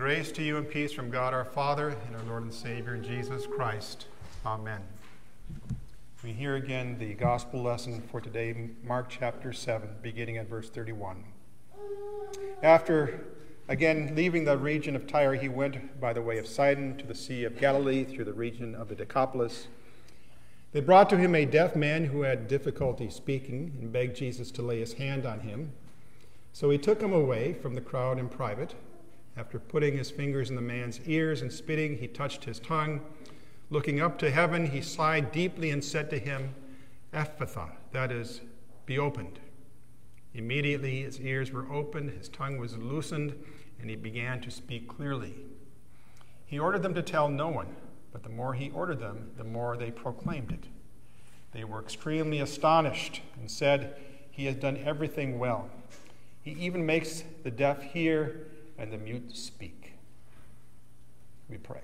Grace to you and peace from God our Father and our Lord and Savior, Jesus Christ. Amen. We hear again the gospel lesson for today, Mark chapter 7, beginning at verse 31. After again leaving the region of Tyre, he went by the way of Sidon to the Sea of Galilee through the region of the Decapolis. They brought to him a deaf man who had difficulty speaking and begged Jesus to lay his hand on him. So he took him away from the crowd in private. After putting his fingers in the man's ears and spitting, he touched his tongue. Looking up to heaven, he sighed deeply and said to him, "Ephphatha," that is, be opened. Immediately his ears were opened, his tongue was loosened, and he began to speak clearly. He ordered them to tell no one, but the more he ordered them, the more they proclaimed it. They were extremely astonished and said, "He has done everything well. He even makes the deaf hear and the mute speak." We pray.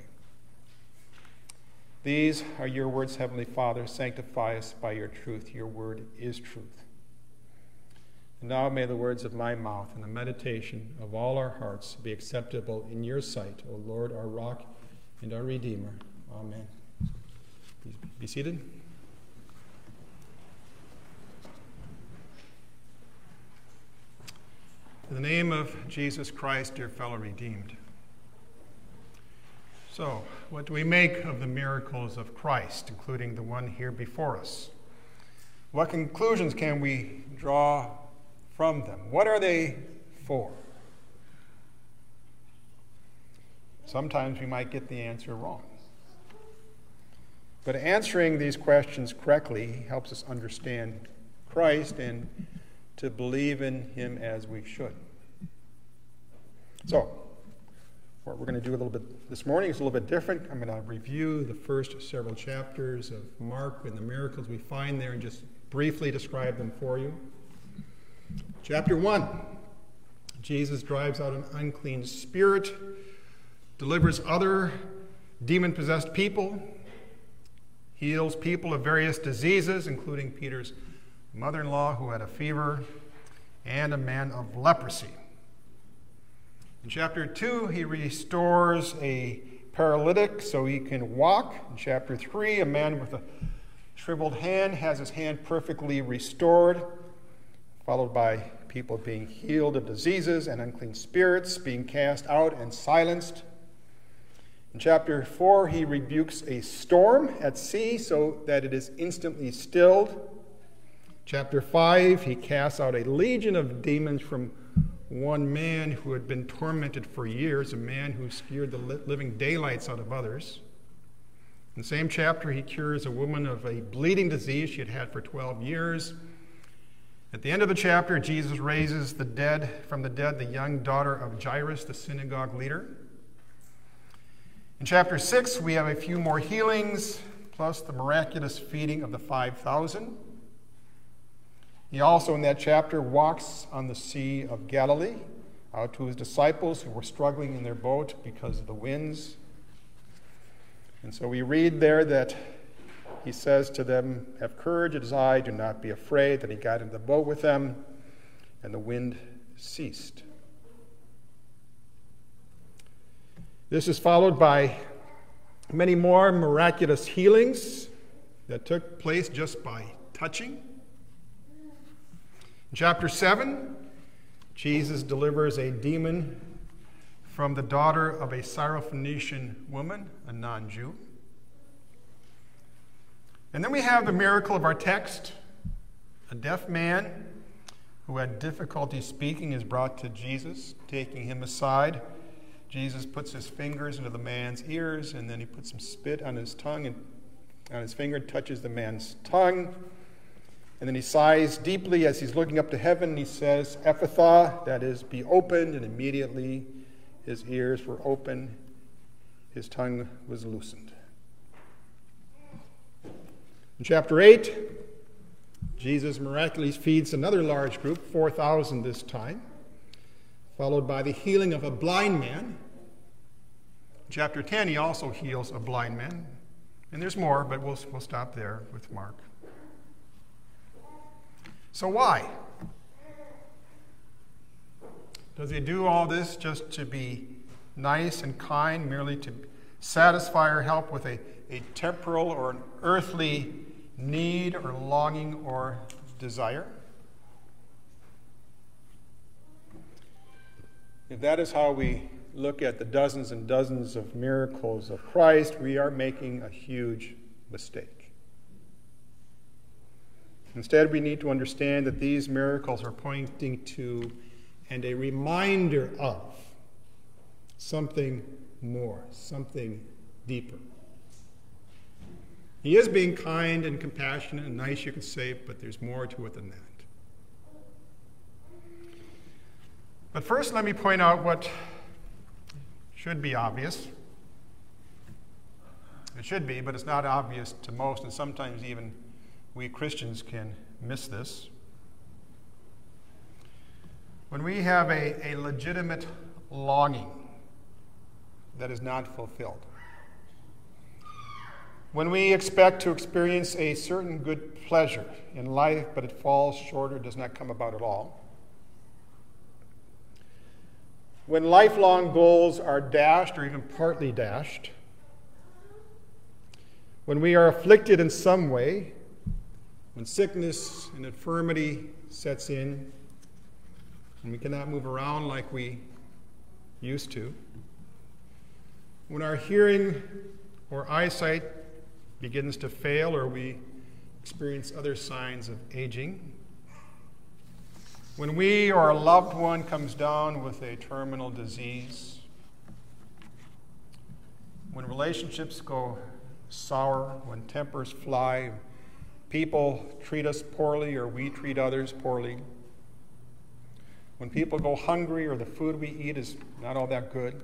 These are your words, Heavenly Father. Sanctify us by your truth. Your word is truth. And now may the words of my mouth and the meditation of all our hearts be acceptable in your sight, O Lord, our rock and our Redeemer. Amen. Please be seated. In the name of Jesus Christ, dear fellow redeemed. So, what do we make of the miracles of Christ, including the one here before us? What conclusions can we draw from them? What are they for? Sometimes we might get the answer wrong. But answering these questions correctly helps us understand Christ and to believe in him as we should. So, what we're going to do a little bit this morning is a little bit different. I'm going to review the first several chapters of Mark and the miracles we find there and just briefly describe them for you. Chapter 1, Jesus drives out an unclean spirit, delivers other demon-possessed people, heals people of various diseases, including Peter's mother-in-law who had a fever, and a man of leprosy. In chapter 2, he restores a paralytic so he can walk. In chapter 3, a man with a shriveled hand has his hand perfectly restored, followed by people being healed of diseases and unclean spirits, being cast out and silenced. In chapter 4, he rebukes a storm at sea so that it is instantly stilled. Chapter 5, he casts out a legion of demons from one man who had been tormented for years, a man who scared the living daylights out of others. In the same chapter, he cures a woman of a bleeding disease she had had for 12 years. At the end of the chapter, Jesus raises from the dead the young daughter of Jairus, the synagogue leader. In chapter 6, we have a few more healings, plus the miraculous feeding of the 5,000. He also, in that chapter, walks on the Sea of Galilee out to his disciples who were struggling in their boat because of the winds. And so we read there that he says to them, "Have courage, it is I, do not be afraid." Then he got into the boat with them, and the wind ceased. This is followed by many more miraculous healings that took place just by touching. In chapter 7, Jesus delivers a demon from the daughter of a Syrophoenician woman, a non-Jew. And then we have the miracle of our text. A deaf man who had difficulty speaking is brought to Jesus. Taking him aside, Jesus puts his fingers into the man's ears, and then he puts some spit on his tongue and on his finger, touches the man's tongue. And then he sighs deeply as he's looking up to heaven, and he says, "Ephphatha," that is, be opened, and immediately his ears were open, his tongue was loosened. In chapter 8, Jesus miraculously feeds another large group, 4,000 this time, followed by the healing of a blind man. In chapter 10, he also heals a blind man. And there's more, but we'll stop there with Mark. So why? Does he do all this just to be nice and kind merely to satisfy or help with a temporal or an earthly need or longing or desire? If that is how we look at the dozens and dozens of miracles of Christ, we are making a huge mistake. Instead, we need to understand that these miracles are pointing to and a reminder of something more, something deeper. He is being kind and compassionate and nice, you could say, but there's more to it than that. But first, let me point out what should be obvious. It should be, but it's not obvious to most, and sometimes even we Christians can miss this. When we have a legitimate longing that is not fulfilled, when we expect to experience a certain good pleasure in life, but it falls short or does not come about at all, when lifelong goals are dashed or even partly dashed, when we are afflicted in some way, when sickness and infirmity sets in, and we cannot move around like we used to, when our hearing or eyesight begins to fail or we experience other signs of aging, when we or a loved one comes down with a terminal disease, when relationships go sour, when tempers fly, people treat us poorly or we treat others poorly, when people go hungry or the food we eat is not all that good,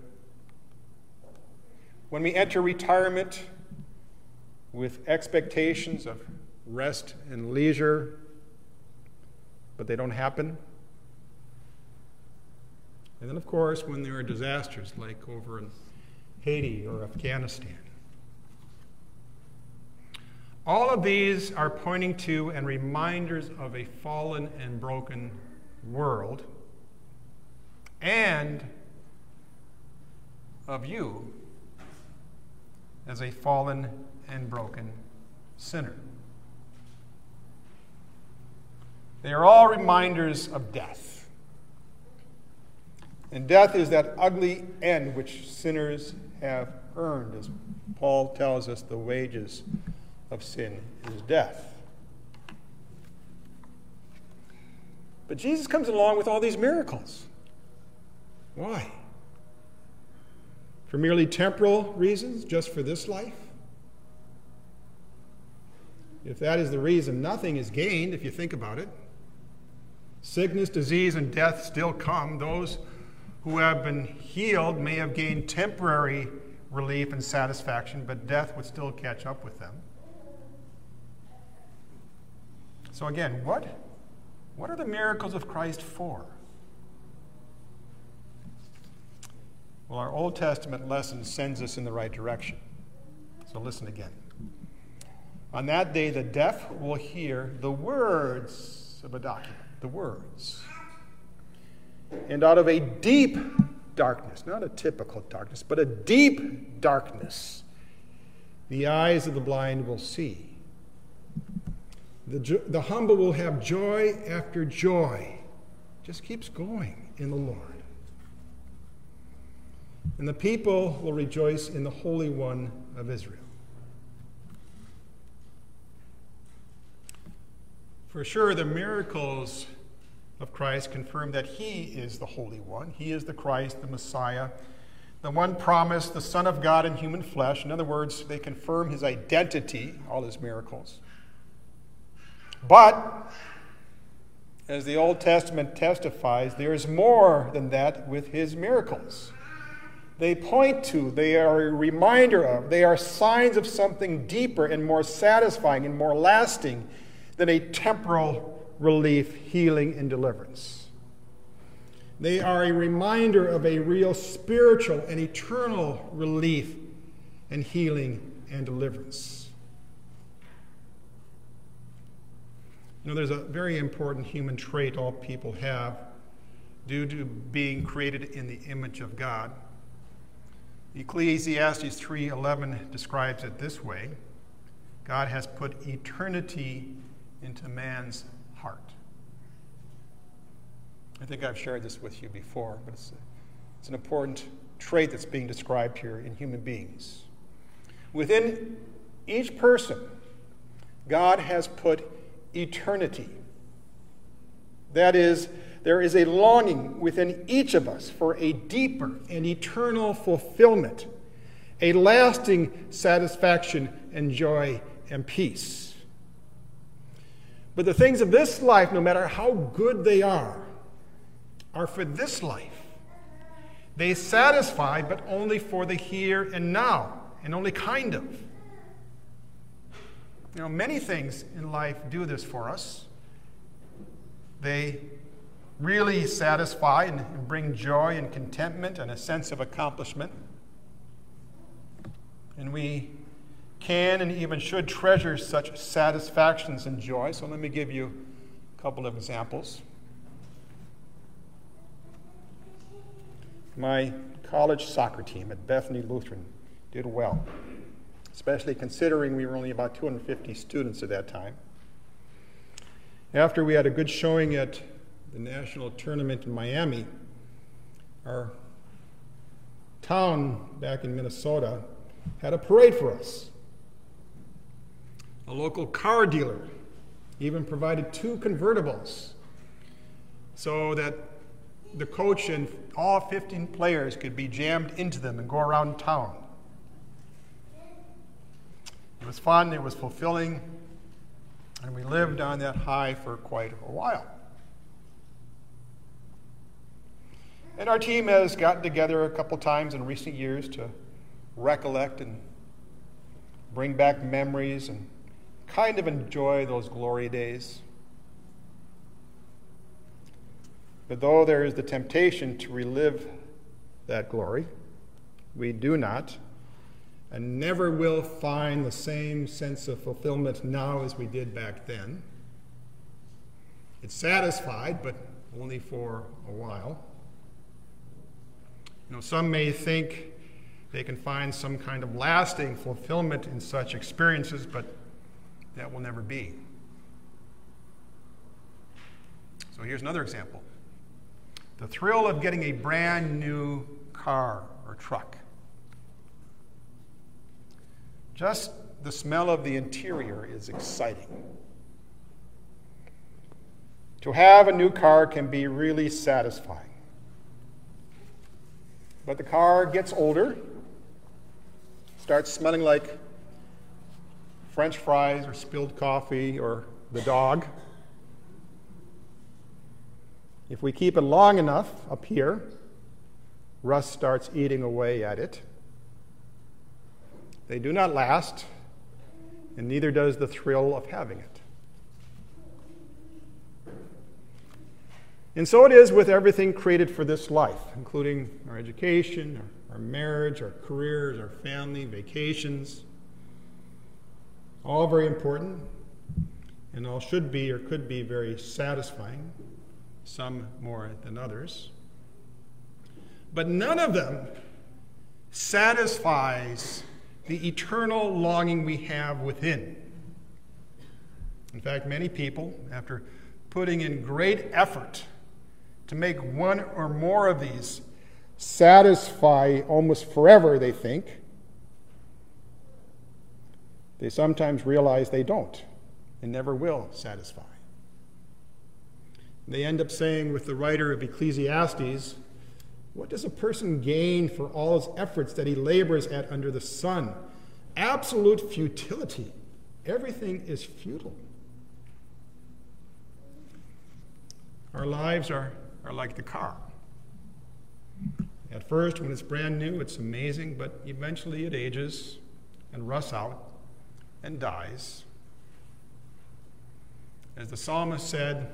when we enter retirement with expectations of rest and leisure, but they don't happen. And then, of course, when there are disasters like over in Haiti or Afghanistan. All of these are pointing to and reminders of a fallen and broken world and of you as a fallen and broken sinner. They are all reminders of death. And death is that ugly end which sinners have earned. As Paul tells us, the wages of sin is death. But Jesus comes along with all these miracles. Why? For merely temporal reasons, just for this life? If that is the reason, nothing is gained if you think about it. Sickness, disease, and death still come. Those who have been healed may have gained temporary relief and satisfaction, but death would still catch up with them. So again, what are the miracles of Christ for? Well, our Old Testament lesson sends us in the right direction. So listen again. On that day, the deaf will hear the words of a document, the words. And out of a deep darkness, not a typical darkness, but a deep darkness, the eyes of the blind will see. The humble will have joy after joy. Just keeps going in the Lord. And the people will rejoice in the Holy One of Israel. For sure, the miracles of Christ confirm that he is the Holy One. He is the Christ, the Messiah, the one promised, the Son of God in human flesh. In other words, they confirm his identity, all his miracles. But, as the Old Testament testifies, there is more than that with his miracles. They point to, they are a reminder of, they are signs of something deeper and more satisfying and more lasting than a temporal relief, healing, and deliverance. They are a reminder of a real spiritual and eternal relief and healing and deliverance. You know, there's a very important human trait all people have due to being created in the image of God. Ecclesiastes 3:11 describes it this way: God has put eternity into man's heart. I think I've shared this with you before, but it's an important trait that's being described here in human beings. Within each person, God has put eternity. That is, there is a longing within each of us for a deeper and eternal fulfillment, a lasting satisfaction and joy and peace. But the things of this life, no matter how good they are for this life. They satisfy, but only for the here and now, and only kind of. Many things in life do this for us. They really satisfy and bring joy and contentment and a sense of accomplishment. And we can and even should treasure such satisfactions and joy. So let me give you a couple of examples. My college soccer team at Bethany Lutheran did well, especially considering we were only about 250 students at that time. After we had a good showing at the national tournament in Miami, our town back in Minnesota had a parade for us. A local car dealer even provided 2 convertibles so that the coach and all 15 players could be jammed into them and go around town. It was fun, it was fulfilling, and we lived on that high for quite a while. And our team has gotten together a couple times in recent years to recollect and bring back memories and kind of enjoy those glory days. But though there is the temptation to relive that glory, we do not and never will find the same sense of fulfillment now as we did back then. It's satisfied, but only for a while. Some may think they can find some kind of lasting fulfillment in such experiences, but that will never be. So here's another example. The thrill of getting a brand new car or truck. Just the smell of the interior is exciting. To have a new car can be really satisfying. But the car gets older, starts smelling like French fries or spilled coffee or the dog. If we keep it long enough up here, rust starts eating away at it. They do not last, and neither does the thrill of having it. And so it is with everything created for this life, including our education, our marriage, our careers, our family, vacations. All very important, and all should be or could be very satisfying, some more than others. But none of them satisfies the eternal longing we have within. In fact, many people, after putting in great effort to make one or more of these satisfy almost forever, they think, they sometimes realize they don't and never will satisfy. They end up saying with the writer of Ecclesiastes, what does a person gain for all his efforts that he labors at under the sun? Absolute futility. Everything is futile. Our lives are like the car. At first, when it's brand new, it's amazing, but eventually it ages and rusts out and dies. As the psalmist said,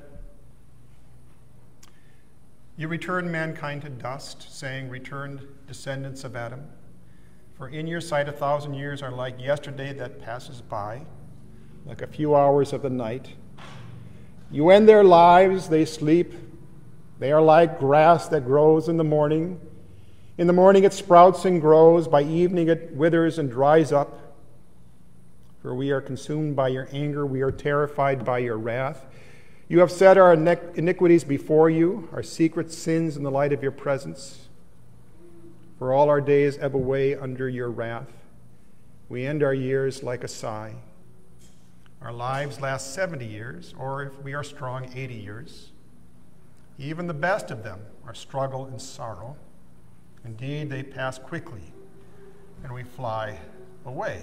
you return mankind to dust, saying, return, descendants of Adam. For in your sight 1,000 years are like yesterday that passes by, like a few hours of the night. You end their lives, they sleep. They are like grass that grows in the morning. In the morning it sprouts and grows, by evening it withers and dries up. For we are consumed by your anger, we are terrified by your wrath. You have set our iniquities before you, our secret sins in the light of your presence. For all our days ebb away under your wrath. We end our years like a sigh. Our lives last 70 years, or if we are strong, 80 years. Even the best of them are struggle and sorrow. Indeed, they pass quickly, and we fly away.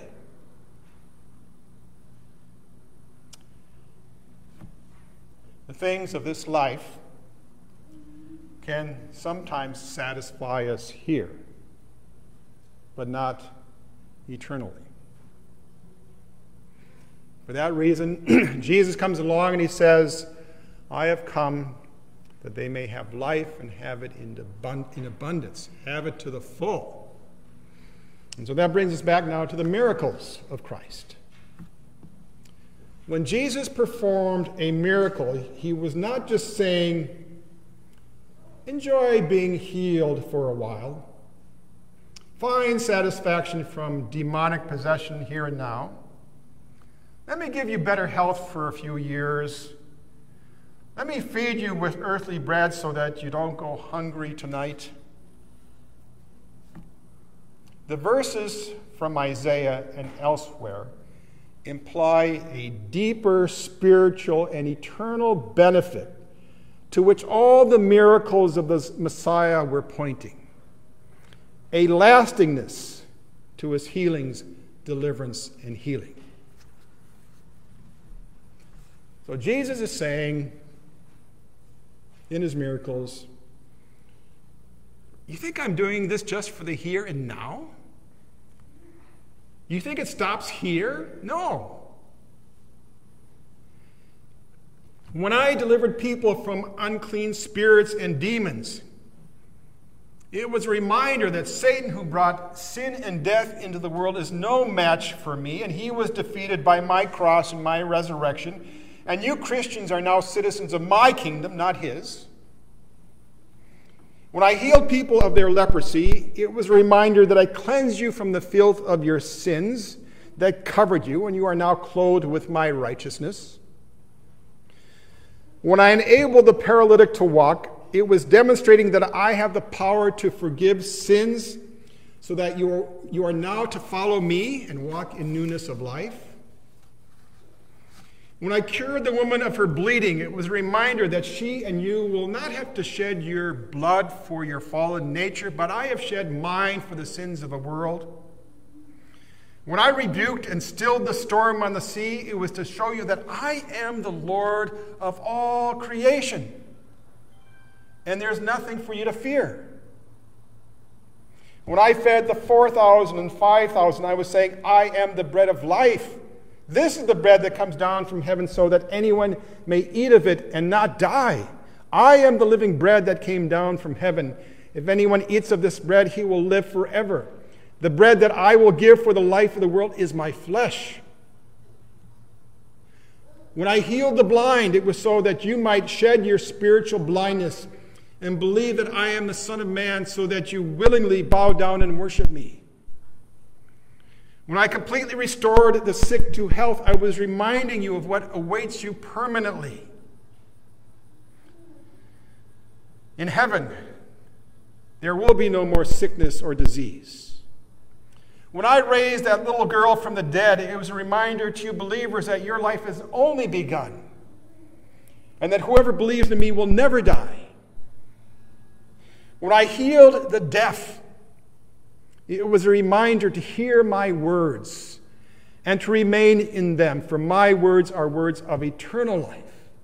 The things of this life can sometimes satisfy us here, but not eternally. For that reason, Jesus comes along and he says, I have come that they may have life and have it in abundance, have it to the full. And so that brings us back now to the miracles of Christ. When Jesus performed a miracle, he was not just saying, enjoy being healed for a while, find satisfaction from demonic possession here and now, let me give you better health for a few years, let me feed you with earthly bread so that you don't go hungry tonight. The verses from Isaiah and elsewhere imply a deeper spiritual and eternal benefit to which all the miracles of the Messiah were pointing. A lastingness to his healings, deliverance, and healing. So Jesus is saying in his miracles, you think I'm doing this just for the here and now? You think it stops here? No. When I delivered people from unclean spirits and demons, it was a reminder that Satan, who brought sin and death into the world, is no match for me, and he was defeated by my cross and my resurrection. And you Christians are now citizens of my kingdom, not his. When I healed people of their leprosy, it was a reminder that I cleansed you from the filth of your sins that covered you, and you are now clothed with my righteousness. When I enabled the paralytic to walk, it was demonstrating that I have the power to forgive sins so that you are now to follow me and walk in newness of life. When I cured the woman of her bleeding, it was a reminder that she and you will not have to shed your blood for your fallen nature, but I have shed mine for the sins of the world. When I rebuked and stilled the storm on the sea, it was to show you that I am the Lord of all creation, and there's nothing for you to fear. When I fed the 4,000 and 5,000, I was saying, I am the bread of life. This is the bread that comes down from heaven so that anyone may eat of it and not die. I am the living bread that came down from heaven. If anyone eats of this bread, he will live forever. The bread that I will give for the life of the world is my flesh. When I healed the blind, it was so that you might shed your spiritual blindness and believe that I am the Son of Man, so that you willingly bow down and worship me. When I completely restored the sick to health, I was reminding you of what awaits you permanently. In heaven, there will be no more sickness or disease. When I raised that little girl from the dead, it was a reminder to you believers that your life has only begun, and that whoever believes in me will never die. When I healed the deaf, it was a reminder to hear my words and to remain in them, for my words are words of eternal life.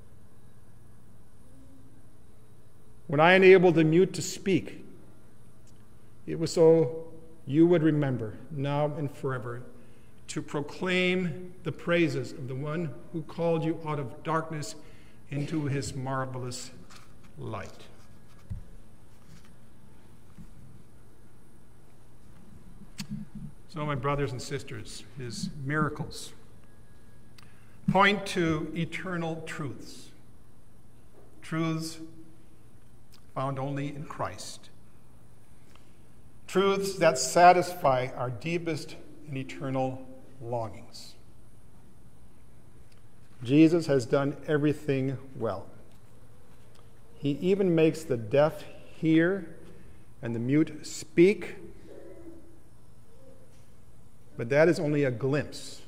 When I enabled the mute to speak, it was so you would remember, now and forever, to proclaim the praises of the one who called you out of darkness into his marvelous light. So, my brothers and sisters, his miracles point to eternal truths, truths found only in Christ. truths that satisfy our deepest and eternal longings. Jesus has done everything well. He even makes the deaf hear and the mute speak, but that is only a glimpse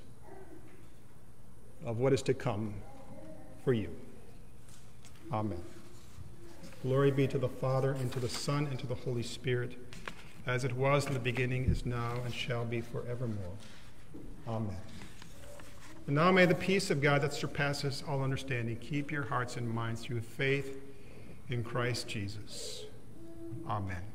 of what is to come for you. Amen. Glory be to the Father, and to the Son, and to the Holy Spirit, as it was in the beginning, is now, and shall be forevermore. Amen. And now may the peace of God that surpasses all understanding keep your hearts and minds through faith in Christ Jesus. Amen.